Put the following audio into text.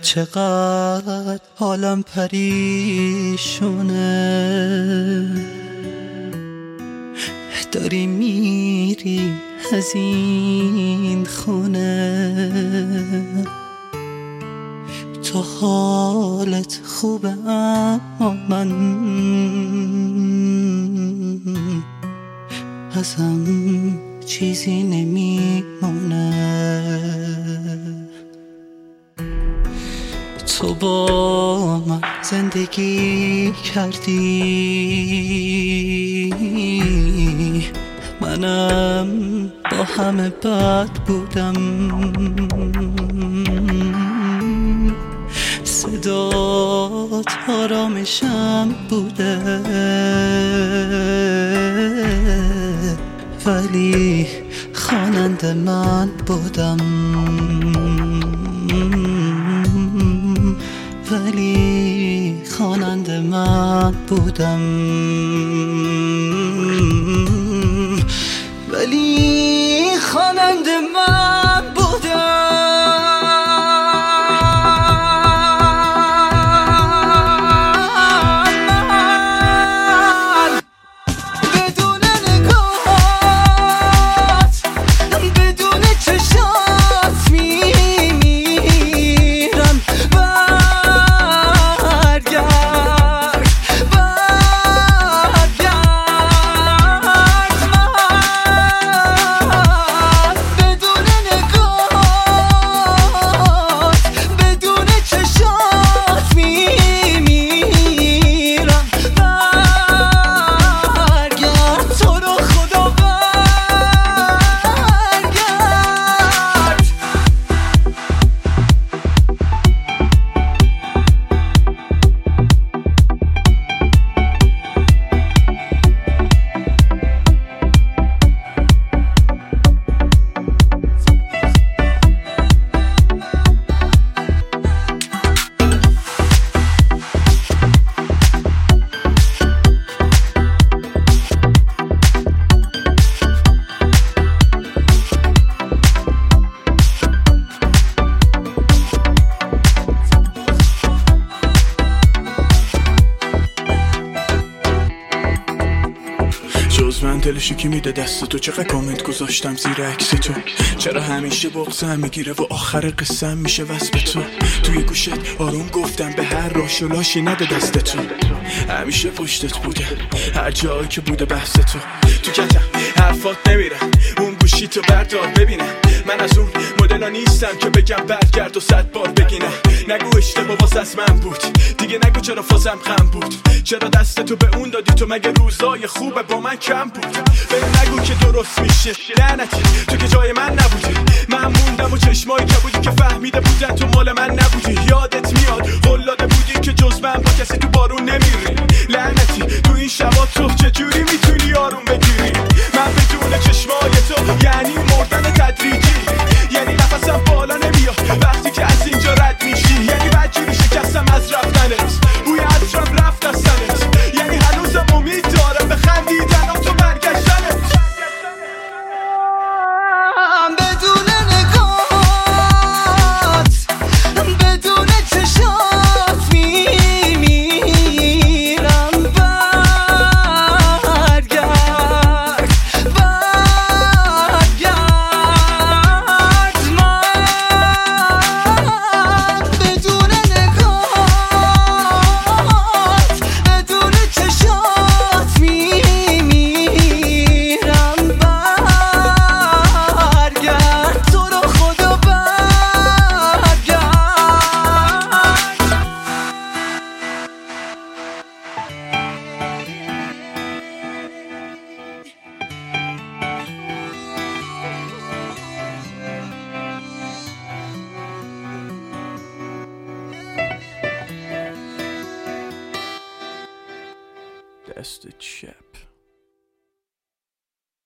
چقدر حالم پریشونه، داری میری از این خونه. تو حالت خوبه اما من ازم چیزی نمیمونه. تو با من زندگی کردی، منم با همه بد بودم. صدات آرامشم بوده، ولی خواننده من بودم. ولی خواننده من بودم. ولی خواننده من بودم. بدون نگاهات، بدون چشات میمیرم. برگرد بدون نگاهات، بدون چشات میمیرم. برگرد تو رو خدا برگرد. جز من دلشو کی میده دست تو؟ چقدر کامنت گذاشتم زیر عکس تو؟ چرا همیشه بغضم میگیره و آخر قصم میشه وصف تو؟ توی گوشت آروم گفتم به هر راش و لاشی نده دست تو. همیشه پشتت بوده هر جایی که بوده بحث تو. تو کتم حرفات نمیره اون گوشی تو بردار ببینم. من از اون مدلا نیستم که بگم برگرد و 100 بار بگینم. نگو اشتباه واسه از من بود دیگه، نگو چرا فازم غم بود. چرا دست تو به اون دادی؟ تو مگه روزای خوبه با من کم بود؟ بهم نگو که درست میشه لعنتی، تو که جای من نبودی. من موندم و چشمایی که بودی که فهمیده بودن تو مال من نبودی. یادت میاد قلاده بودی که جز من با کسی تو بارون نمیری. لعنتی تو این شبا تو چجوری میتونی آروم بگیری؟ من بدون چشمای تو یعنی مردن تدریجی، یعنی نفسم بالا نمیاد وقتی که از اینجا رد میشی. یعنی بدجوری شکستم از رفتنت، بوی عطرم رفت از سنت. یعنی هنوزم امید دارم به خندیدن و تو برگشتنت. بدون نگاهات، بدون چشات میمیرم. برگرد من بدون نگاهات، بدون چشات میمیرم. برگرد تو رو خدا برگرد. دست چپ